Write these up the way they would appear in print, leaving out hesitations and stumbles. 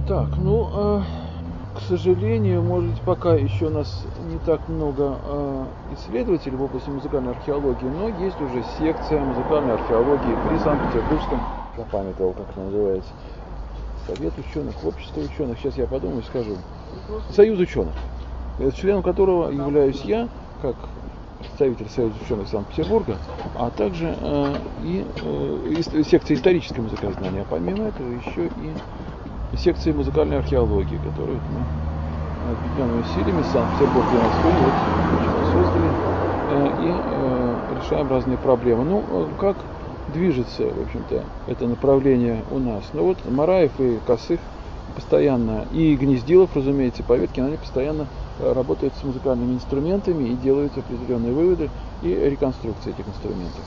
Так, к сожалению, может быть, пока еще у нас не так много исследователей в области музыкальной археологии, но есть уже секция музыкальной археологии при Санкт-Петербургском, запамятовал, как это называется, Совет ученых, общество ученых, сейчас я подумаю и скажу, Союз ученых, членом которого являюсь я, как представитель Союза ученых Санкт-Петербурга, а также секция исторической музыкознания, а помимо этого еще и секции музыкальной археологии, которую мы объединенными усилиями Санкт-Петербург и Москвы создали и решаем разные проблемы. Как движется, в общем-то, это направление у нас? Мараев и Косых постоянно, и Гнездилов, разумеется, Поветкин, они постоянно работают с музыкальными инструментами и делают определенные выводы и реконструкции этих инструментов.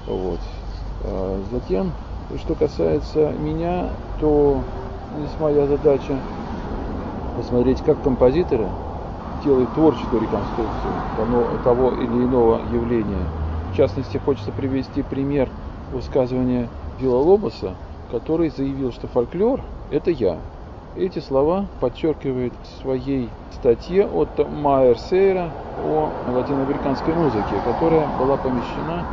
Затем, что касается меня, то здесь моя задача посмотреть, как композиторы делают творческую реконструкцию того или иного явления. В частности, хочется привести пример высказывания Вилла-Лобоса, который заявил, что фольклор – это я. Эти слова подчеркивает в своей статье от Майер Сейра о латиноамериканской музыке, которая была помещена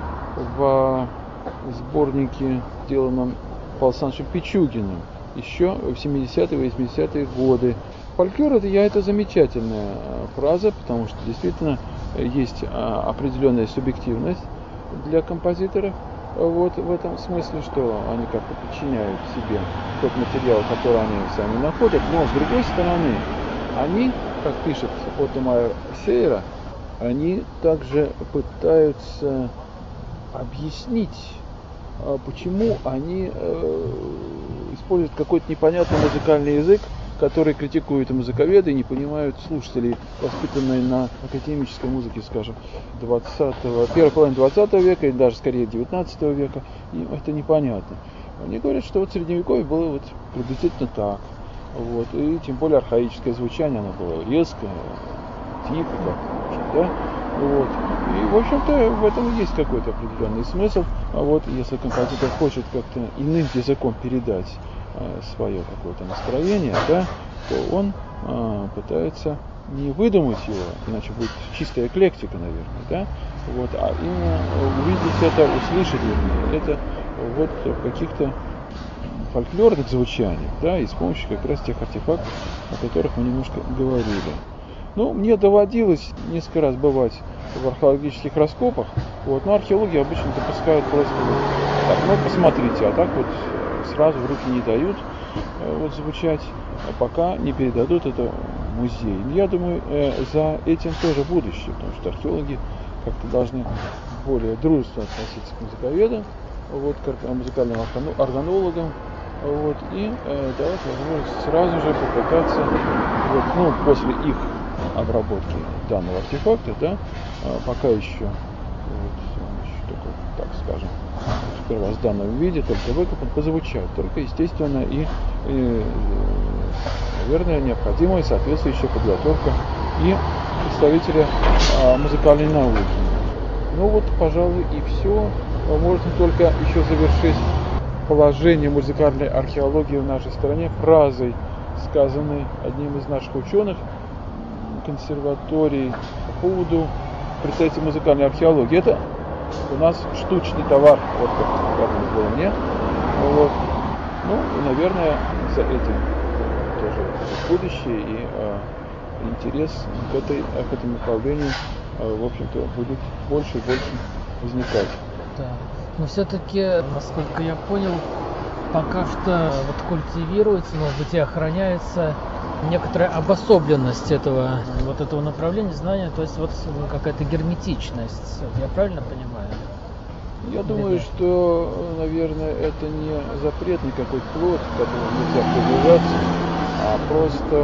в сборнике, сделанном Павлом Александровичем Пичугиным еще в 70-е и 80-е годы. Фольклор – это я, это замечательная фраза, потому что действительно есть определенная субъективность для композиторов. В этом смысле, что они как-то подчиняют себе тот материал, который они сами находят, но с другой стороны, они, как пишет Отто Майер Сейра, они также пытаются объяснить, почему они используют какой-то непонятный музыкальный язык, который критикуют и музыковеды, и не понимают слушателей, воспитанные на академической музыке, скажем, первой половины 20 века, или даже скорее 19 века, им это непонятно. Они говорят, что в Средневековье было приблизительно так. И тем более архаическое звучание, оно было резкое, тихо, да? И, в общем-то, в этом есть какой-то определенный смысл. Если композитор хочет как-то иным языком передать свое какое-то настроение, да, то он пытается не выдумать его, иначе будет чистая эклектика, наверное, да, а именно увидеть это, услышать, это в каких-то фольклорных звучаниях, да, и с помощью как раз тех артефактов, о которых мы немножко говорили. Мне доводилось несколько раз бывать в археологических раскопах, но археологи обычно допускают просто посмотрите, а так сразу в руки не дают звучать, пока не передадут это в музей. Я думаю, за этим тоже будущее, потому что археологи как-то должны более дружественно относиться к музыковедам, к музыкальным органологам, и давать возможность сразу же попытаться, после их обработки данного артефакта, да, пока еще, только, так скажем, в первозданном виде, только выкопан, позвучать, только, естественно, и наверное, необходимая соответствующая подготовка и представителя музыкальной науки. Пожалуй, и все. Можно только еще завершить положение музыкальной археологии в нашей стране фразой, сказанной одним из наших ученых консерватории по поводу представителей музыкальной археологии. Это у нас штучный товар, как сказано было мне. Наверное, за этим тоже будущее и интерес к этому направлению, в общем-то, будет больше и больше возникать. Да. Но все-таки, насколько я понял, пока что культивируется, может быть, и охраняется некоторая обособленность этого направления знания, то есть какая-то герметичность. Я правильно понимаю? Я думаю, что, наверное, это не запретный какой-то плод, к которому нельзя приближаться, а просто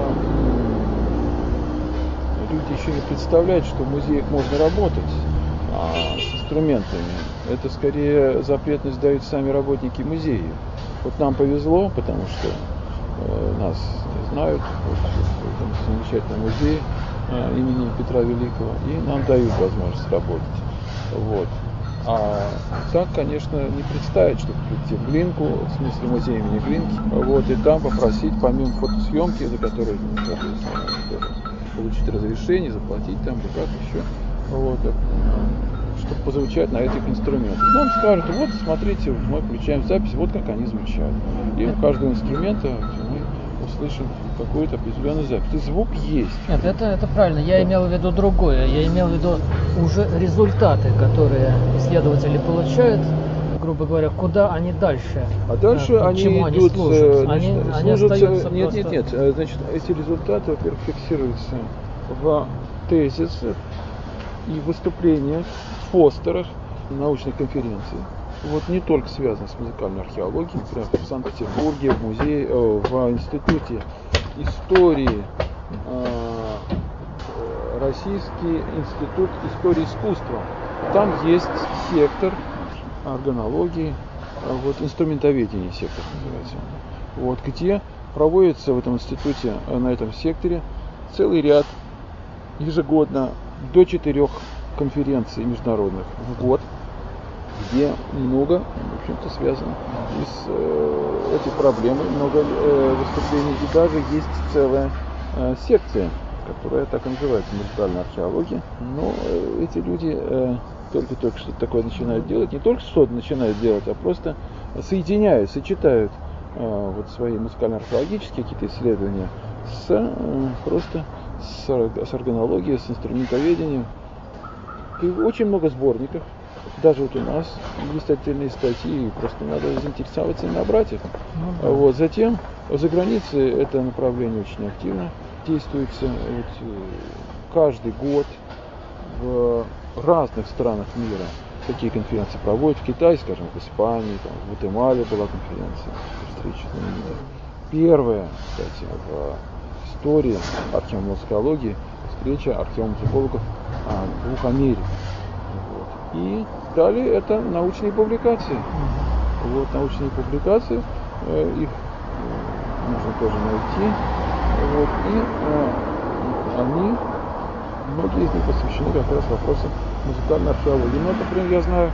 люди еще не представляют, что в музеях можно работать с инструментами. Это скорее запретность дают сами работники музея. Нам повезло, потому что нас знают в этом замечательном музее имени Петра Великого, и нам дают возможность работать. А так, конечно, не представить, чтобы прийти в Глинку, в смысле музей имени Глинки, вот, и там попросить, помимо фотосъемки, за которую, соответственно, тоже получить разрешение, заплатить там, или как еще, вот, чтобы позвучать на этих инструментах. Нам скажут, вот, смотрите, мы включаем запись, вот как они звучат. И у каждого инструмента мы услышим какую-то определенную запись. И звук есть. Нет, это правильно. Я имел в виду другое. Я имел в виду уже результаты, которые исследователи получают, грубо говоря, куда они дальше. А дальше они чему идут, служат? Они служат, остаются нет, просто... нет, значит, эти результаты, во-первых, фиксируются в тезисах и выступлениях, в постерах, научных конференций. Вот не только связано с музыкальной археологией, например, в Санкт-Петербурге, в музее, в институте истории, Российский институт истории искусства. Там есть сектор органологии, вот инструментоведение сектор называется. Вот, где проводится в этом институте, на этом секторе целый ряд ежегодно до 4 конференций международных в год, где много, в общем-то, связано и с этой проблемой, много выступлений, и даже есть целая секция, которая так и называется музыкальная археология. Но эти люди только что-то такое начинают делать, не только что-то начинают делать, а просто соединяют, сочетают вот свои музыкально-археологические какие-то исследования с органологией, с инструментоведением. И очень много сборников. Даже вот у нас есть отдельные статьи, просто надо заинтересоваться и набрать их. Вот. Затем за границей это направление очень активно действуется. Вот, каждый год в разных странах мира такие конференции проводят. В Китае, скажем, в Испании, там, в Гватемале была конференция, встреча знаменитая. Первая, кстати, в истории археомузыкологии встреча археомузыкологов двух Америк. Вот. И далее это научные публикации. Вот, научные публикации, их можно тоже найти. Вот, и многие из них посвящены как раз вопросам музыкальной археологии. Ну, например, я знаю,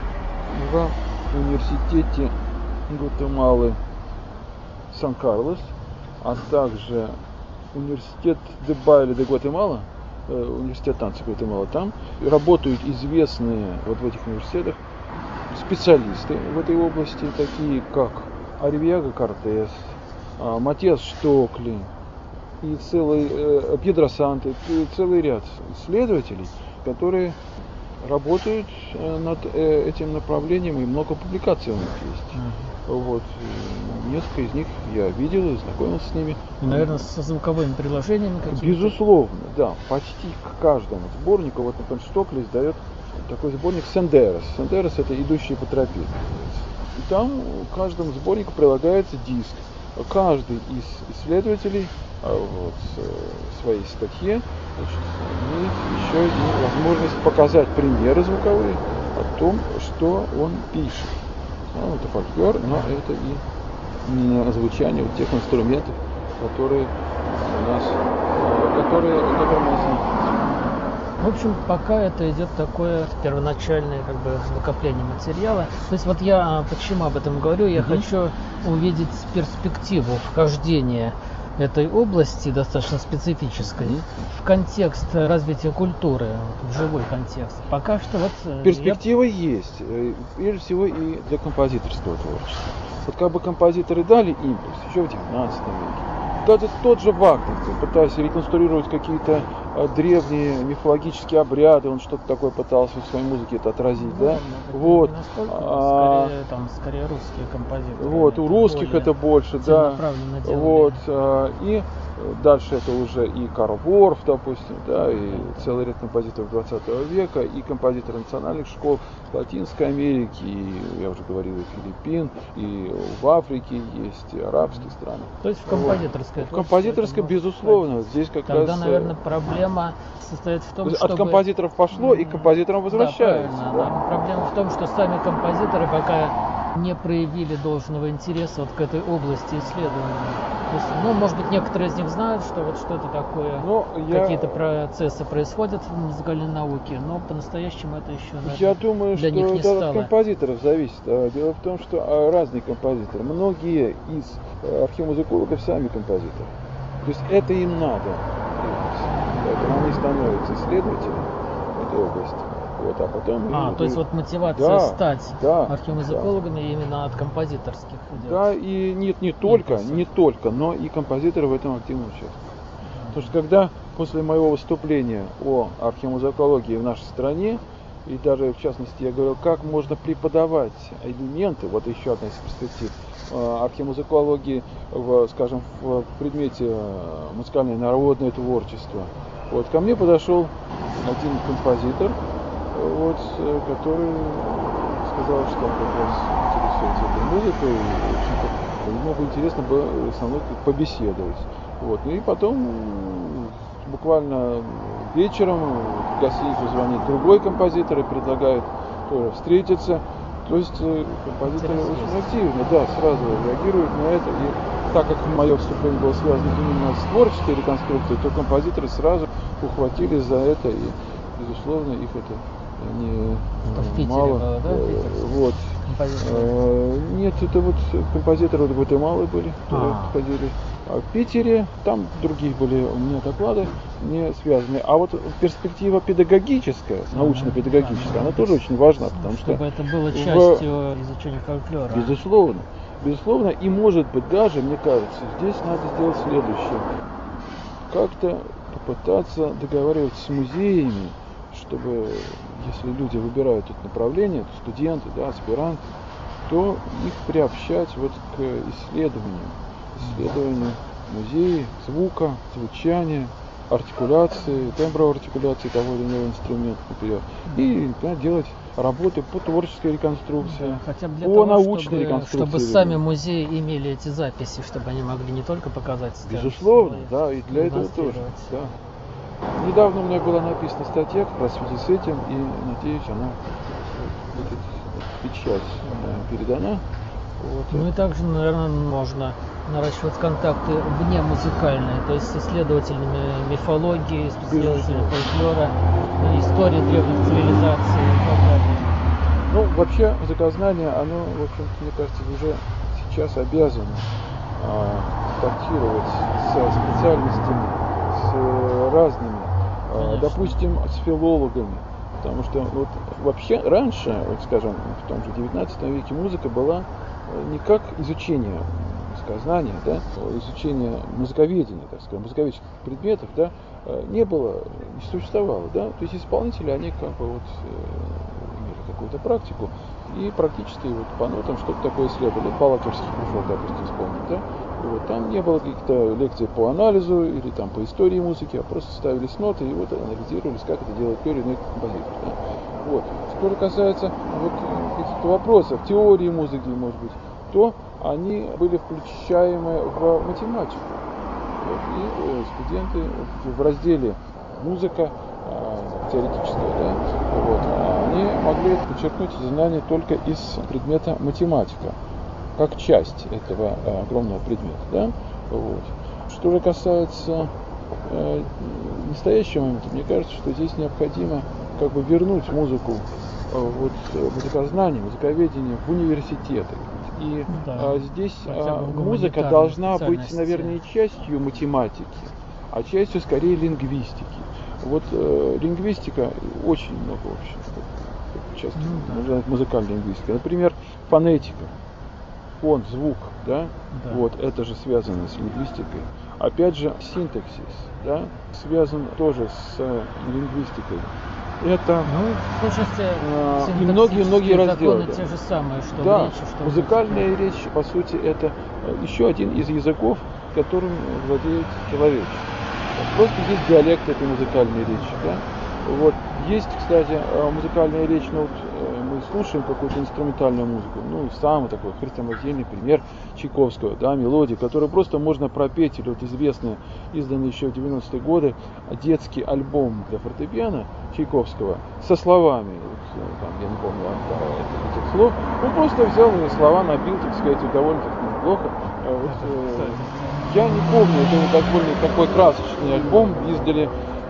в университете Гватемалы Сан-Карлос, а также университет де Байле де Гватемала, университет танца Гватемала, там работают известные вот в этих университетах специалисты в этой области, такие как Аривьяго Кортес, Матиас Штокли и Пьедро Санте, целый ряд исследователей, которые работают над этим направлением, и много публикаций у них есть. Вот. Несколько из них я видел и знакомился с ними. И, наверное, со звуковыми приложениями какими-то? Безусловно, да. Почти к каждому сборнику, вот, например, Штокли издает такой сборник Сендерос. Сендерос — это идущие по тропе. И там к каждому сборнику прилагается диск. Каждый из исследователей в своей статье, значит, имеет еще и возможность показать примеры звуковые о том, что он пишет. Ну, это фольклор, но это и звучание вот тех инструментов, которые у нас есть. В общем, пока это идет такое первоначальное накопление материала. То есть вот я почему об этом говорю, я хочу увидеть перспективу вхождения этой области, достаточно специфической, в контекст развития культуры, в живой контекст. Пока что вот... Перспектива есть, прежде всего и для композиторского творчества. Вот как бы композиторы дали импульс еще в 19 веке. Даже тот же Вагнер, пытаясь реконструировать какие-то древние мифологические обряды, он что-то такое пытался в своей музыке это отразить, да? Вот. Скорее русские композиторы. Вот, у русских это больше, да. Вот. И дальше это уже и Карл Ворф, допустим, да, и целый ряд композиторов 20 века, и композиторы национальных школ Латинской Америки, и, я уже говорил, и Филиппин, и в Африке есть, и арабские страны. То есть в композиторской? В композиторской, безусловно. Здесь как Тогда, раз... наверное, проблема состоит в том, что... От композиторов пошло, и к композиторам возвращается. Да, правильно. Да. Проблема в том, что сами композиторы пока не проявили должного интереса вот к этой области исследования. То есть, ну, может быть, некоторые из них знают, что вот что это такое, какие-то процессы происходят в музыкальной науке, но по-настоящему это еще, наверное, я думаю, для что них не это стало. от композиторов зависит. Дело в том, что разные композиторы, многие из археомузыкологов сами композиторы. То есть это им надо. Поэтому они становятся исследователями этой области. Вот, а потом то есть вот мотивация стать археомузыкологами именно от композиторских идет. Да, и не только, но и композиторы в этом активно участвуют. Потому что когда после моего выступления о археомузыкологии в нашей стране, и даже в частности я говорил, как можно преподавать элементы, вот еще одна из перспектив, археомузыкологии скажем, в предмете музыкальное народное творчество. Вот, ко мне подошел один композитор, вот, который сказал, что он как раз интересуется этой музыкой, и, в общем-то, ему бы интересно было со мной побеседовать. Вот. Ну и потом, буквально вечером, в гостиницу звонит другой композитор и предлагает тоже встретиться. То есть композиторы очень активно, сразу реагируют на это. И так как мое вступление было связано именно с творческой реконструкцией, то композиторы сразу ухватились за это, и, безусловно, их это не в Питере мало. Было, да? Вот. Нет, это вот композиторы Гватемалы были, которые ходили. А в Питере там другие были у меня доклады, не связанные. А вот перспектива педагогическая, научно-педагогическая, она тоже очень важна, потому что чтобы это было частью изучения фольклора. Безусловно, и может быть даже, мне кажется, здесь надо сделать следующее. Как-то попытаться договариваться с музеями, чтобы, если люди выбирают это направление, то студенты, аспиранты, то их приобщать вот к исследованию музея, звука, звучания, артикуляции, темброартикуляции того или иного инструмента, например, и делать работы по творческой реконструкции, хотя бы для по того, научной реконструкции. Чтобы сами музеи имели эти записи, чтобы они могли не только показать, безусловно, и для этого тоже. Да. Недавно у меня была написана статья как раз в связи с этим, и, надеюсь, она будет в печать передана. Вот. Ну и также, наверное, можно наращивать контакты вне музыкальные, то есть с исследователями мифологии, с исследователями фольклора, истории древних цивилизаций и так далее. Ну, вообще, языкознание, оно, в общем-то, мне кажется, уже сейчас обязано контактировать со специальностями, с разными, допустим, с филологами. Потому что вот вообще раньше, вот скажем, в том же 19 веке музыка была не как изучение языкознания, изучение музыковедения, так сказать, музыковедческих предметов, не было, не существовало, То есть исполнители, они как бы вот имели какую-то практику и практически вот по нотам что-то такое исследовали. Балаковский кружок, допустим, вспомнить, И вот там не было каких-то лекций по анализу или там по истории музыки, а просто ставились ноты и вот анализировались, как это делает тот или иной композитор. Вот. Что же касается вот каких-то вопросов, теории музыки, может быть, то они были включаемы в математику. Вот. И студенты в разделе музыка теоретическая, они могли подчеркнуть знания только из предмета математика, как часть этого огромного предмета. Вот. Что же касается настоящего момента, мне кажется, что здесь необходимо как бы вернуть музыку, музыкознание, музыковедение в университеты. И здесь музыка должна быть, наверное, частью математики, а частью скорее лингвистики. Вот лингвистика очень много вообще часто музыкальная лингвистика. Например, фонетика, фон, звук, вот это же связано с лингвистикой. Опять же, синтаксис, связан тоже с лингвистикой. Это и многие разделы. Те же самые, что в речи, что музыкальная речь, по сути, это еще один из языков, которым владеет человечество. Просто есть диалект этой музыкальной речи. Вот. Есть, кстати, музыкальная речь, мы послушаем какую-то инструментальную музыку, ну, самый такой хрестоматийный пример Чайковского, да, мелодии, которую просто можно пропеть, или вот известный, изданный еще в 90-е годы, детский альбом для фортепиано Чайковского со словами, вот, там, я не помню этих слов, он просто взял и слова набил, так сказать, довольно-таки неплохо. Я не помню, это такой красочный альбом издали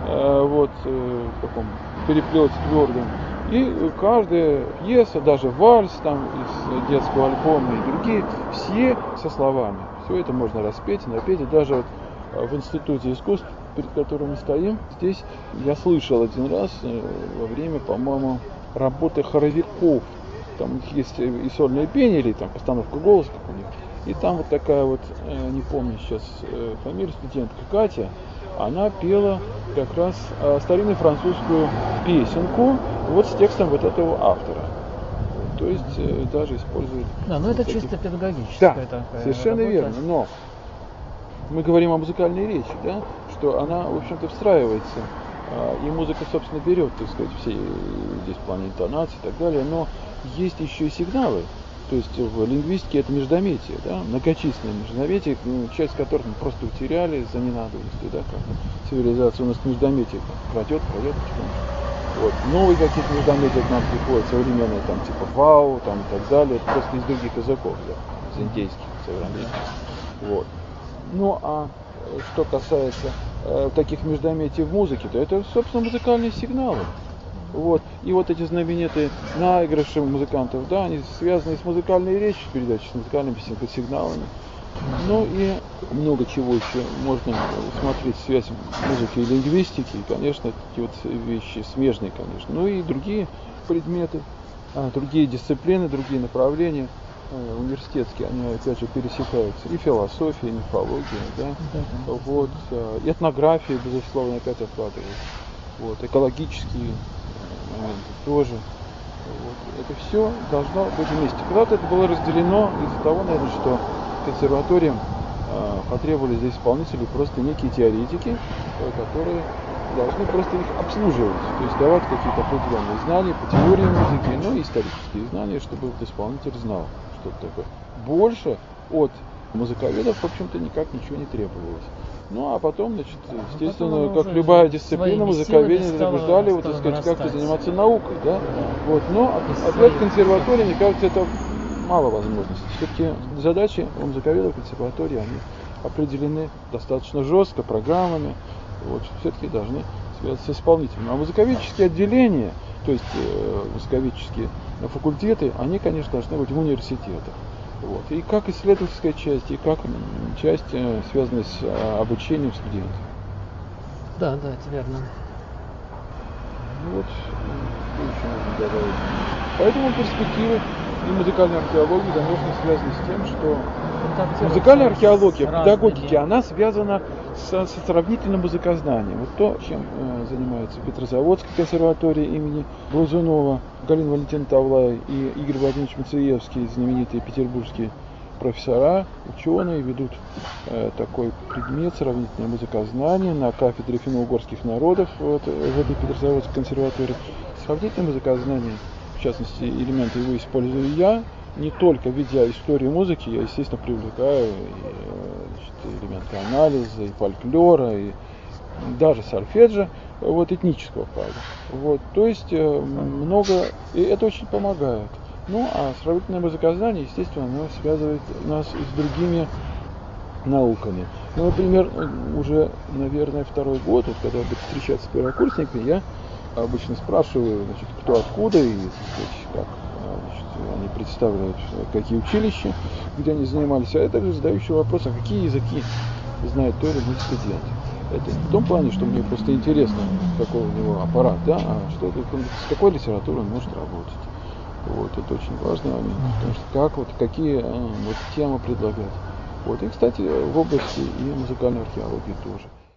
в таком переплете твердом. И каждая пьеса, даже вальс там из детского альбома и другие, все со словами. Все это можно распеть, напеть. И даже вот в Институте искусств, перед которым мы стоим, здесь я слышал один раз во время, по-моему, работы хоровиков. Там у них есть и сольное пение, или там постановка голоса, как у них. И там вот такая вот, не помню сейчас фамилию, студентка Катя, она пела как раз старинную французскую песенку вот с текстом вот этого автора. То есть даже используют... Да, но это чисто педагогическая такая совершенно работа. верно, но мы говорим о музыкальной речи, да, что она, в общем-то, встраивается, и музыка, собственно, берет, так сказать, все здесь в плане интонации и так далее, но есть еще и сигналы. То есть в лингвистике это междометие, да, многочисленные междометия, часть которых мы просто утеряли из-за ненадобности, да, как цивилизация у нас междометие пройдет потихонечку. Вот. Новые какие-то междометия к нам приходят, современные, там, типа вау, там, и так далее, это просто из других языков, да, из индейских, современных. Вот. Ну, а что касается таких междометий в музыке, то это, собственно, музыкальные сигналы. Вот. И вот эти знаменитые наигрыши музыкантов, да, они связаны с музыкальной речью, с передачей, с музыкальными сигналами. Ну и много чего еще можно смотреть, связь музыки и лингвистики, и, конечно, такие вот вещи смежные, конечно. Ну и другие предметы, другие дисциплины, другие направления университетские, они опять же пересекаются. И философия, и мифология, да, вот, и этнография, безусловно, опять охватывает. Вот, экологические моменты тоже. Вот. Это все должно быть вместе. Когда-то это было разделено из-за того, наверное, что консерваториям потребовали здесь исполнителей просто некие теоретики, которые должны просто их обслуживать, то есть давать какие-то определенные знания по теории музыки, ну и исторические знания, чтобы вот исполнитель знал, что это такое. Больше от музыковедов, в общем-то, никак ничего не требовалось. Ну, а потом, значит, естественно, как любая дисциплина, музыковедение побуждали, вот, так сказать, как-то заниматься наукой, да? Вот, но опять консерватория, мне кажется, это мало возможностей. Все-таки задачи у музыковедов консерватории, они определены достаточно жестко, программами, вот, все-таки должны связаться с исполнителем. А музыковедческие отделения, то есть музыковедческие факультеты, они, конечно, должны быть в университетах. Вот. И как исследовательская часть, и как часть, связанная с обучением студентов. Да, это верно. Вот, что еще можно добавить. Поэтому перспективы и музыкальной археологии, конечно, связаны с тем, что музыкальная археология, педагогики, она связана с сравнительным музыкознанием. Вот то, чем занимаются в Петрозаводской консерватории имени Глазунова, Галина Валентиновна Тавлай и Игорь Владимирович Мацеевский, знаменитые петербургские профессора, ученые, ведут такой предмет сравнительное музыкознание на кафедре финно-угорских народов в этой Петрозаводской консерватории. Сравнительное музыкознание, в частности, элементы его использую я, не только ведя историю музыки, я, естественно, привлекаю и элементы анализа, и фольклора, и даже сольфеджио, вот, этнического, правда. Вот, то есть много, и это очень помогает. Ну, а сравнительное музыкознание, естественно, оно связывает нас с другими науками. Ну, например, уже, наверное, второй год, вот, когда я буду встречаться с первокурсниками, я обычно спрашиваю, значит, кто откуда и, как, значит, они представляют, какие училища, где они занимались, а это же задающий вопрос, а какие языки знает тот или иной студент. Это не в том плане, что мне просто интересно, какой у него аппарат, да, а что, с какой литературой он может работать. Вот, это очень важный момент, потому что как, вот, какие вот, темы предлагать. Вот, и, кстати, в области и музыкальной археологии тоже.